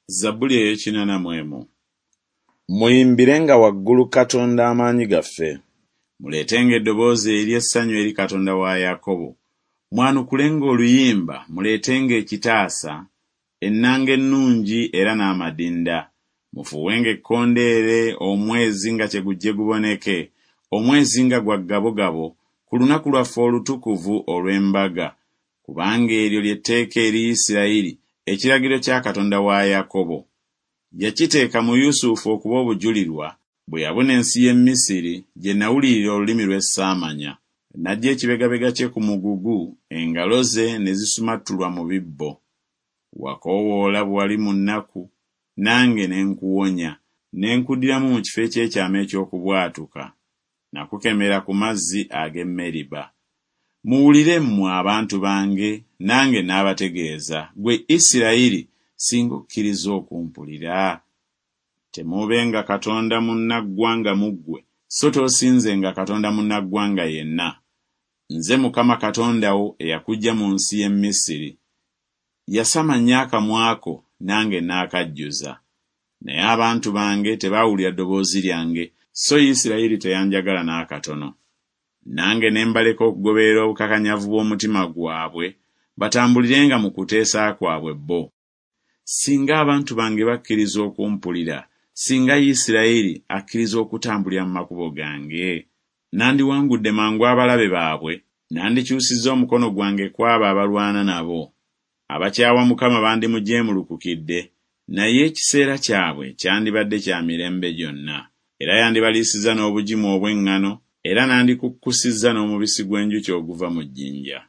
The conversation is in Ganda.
Zabbuli ey'ekinana Muyimbirenga waggulu Katonda amaanyi gaffe. Muleetenga eddoboozi ery'essanyu eri Katonda wa Yakobo. Mwanukulenga oluyimba, muleetenga ekitaasa, ennanga ennungi era n'amadinda. Mufuuwenga ekkondeere omwezi nga kye gujje guboneke, omwezi nga gwa ggabogabo, ku lunaku lwaffe olutukuvu olw'embaga. Kubanga eryo ly'etteeka eri Isirayiri, ekiragiro kya Katonda wa Yakobo. Yakiteeka mu Yusufu okuba obujulirwa, bwe yabuna ensi y'e Misiri, gye nawulirira olulimi lwe saamanya. N'aggya ekibegabega kye ku mugugu, engalo ze ne zisumattulwa mu bibbo. Wakoowoola bwe wali mu nnaku, nange ne nkuwonya, ne nkuddiramu mu kifo eky'ekyama eky'okubwatuka. Nakukemera ku mazzi ag'e Meriba. Muwulire mmwe abantu bange, nange n'abategeeza, ggwe Isirayiri, singa okkiriza okumpulira. Temuubenga Katonda munnaggwanga mu ggwe, so toosinzenga Katonda munnaggwanga yenna. Nze Mukama Katonda wo eyakuggya mu nsi y'e Misiri. Yasamanya akamwa ko, nange n'akajjuza. Naye abantu bange tebaawulira ddoboozi lyange, so Isirayiri teyanjagala n'akatono. Nange ne mbaleka okugoberera obukakanyavu bw'omutima gwabwe, batambulirenga mu kuteesa kwabwe bo. Singa abantu bange bakkiriza okumpulira, singa Isirayiri akkiriza okutambulira mu makubo gange, nandiwangudde mangu abalabe baabwe, nandikyusizza omukono gwange kwabo abalwana nabo. Abakyawa Mukama bandimujeemulukukidde, naye ekiseera kyabwe kyandibadde kya mirembe gyonna. Era yandibaliisizza n'obugimu obw'eŋŋano, era nandikukkusizza n'omubisi gw'enjuki oguva mu jjinja.